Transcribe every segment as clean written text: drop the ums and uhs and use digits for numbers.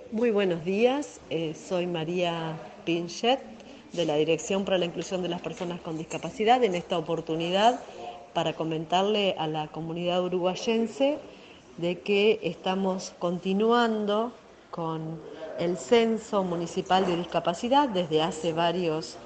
Muy buenos días, soy María Pinchet de la Dirección para la Inclusión de las Personas con Discapacidad. En esta oportunidad para comentarle a la comunidad uruguayense de que estamos continuando con el censo municipal de discapacidad desde hace varios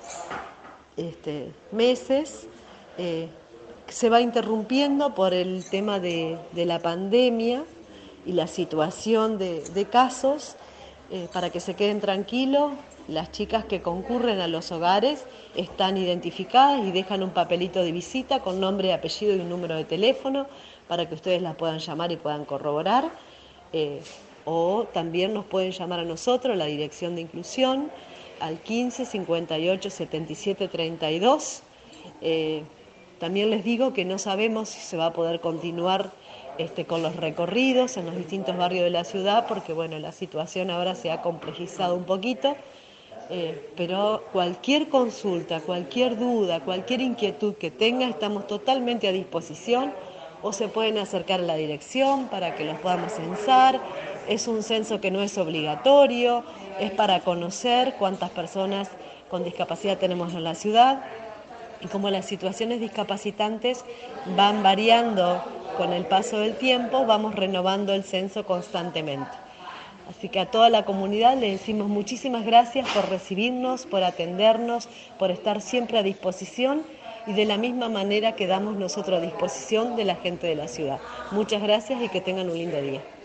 meses. Eh, Se va interrumpiendo por el tema de la pandemia y la situación de casos. Para que se queden tranquilos, las chicas que concurren a los hogares están identificadas y dejan un papelito de visita con nombre, apellido y un número de teléfono para que ustedes las puedan llamar y puedan corroborar. Eh, o también nos pueden llamar a nosotros, la Dirección de Inclusión, al 15 58 77 32. También les digo que no sabemos si se va a poder continuar con los recorridos en los distintos barrios de la ciudad, porque bueno, la situación ahora se ha complejizado un poquito, pero cualquier consulta, cualquier duda, cualquier inquietud que tenga, estamos totalmente a disposición, o se pueden acercar a la dirección para que los podamos censar. Es un censo que no es obligatorio, es para conocer cuántas personas con discapacidad tenemos en la ciudad, y como las situaciones discapacitantes van variando con el paso del tiempo, vamos renovando el censo constantemente. Así que a toda la comunidad le decimos muchísimas gracias por recibirnos, por atendernos, por estar siempre a disposición, y de la misma manera quedamos nosotros a disposición de la gente de la ciudad. Muchas gracias y que tengan un lindo día.